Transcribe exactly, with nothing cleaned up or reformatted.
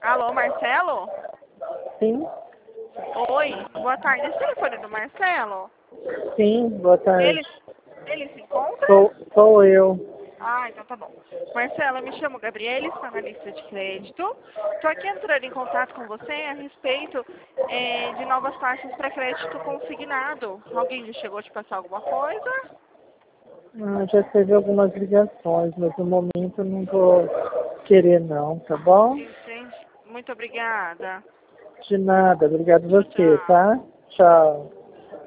Alô, Marcelo? Sim, Oi, boa tarde. Esse telefone é do Marcelo? sim, boa tarde. Ele, ele se encontra? Sou, sou eu. Ah, então tá bom. Marcelo, eu me chamo Gabriele, sou analista de crédito. Estou aqui entrando em contato com você a respeito eh, de novas taxas para crédito consignado. Alguém já chegou a te passar alguma coisa? Ah, já teve algumas ligações, mas no momento eu não vou querer não, tá bom? Entendi. Muito obrigada. De nada, obrigado Tchau, você, tchau. tá? Tchau.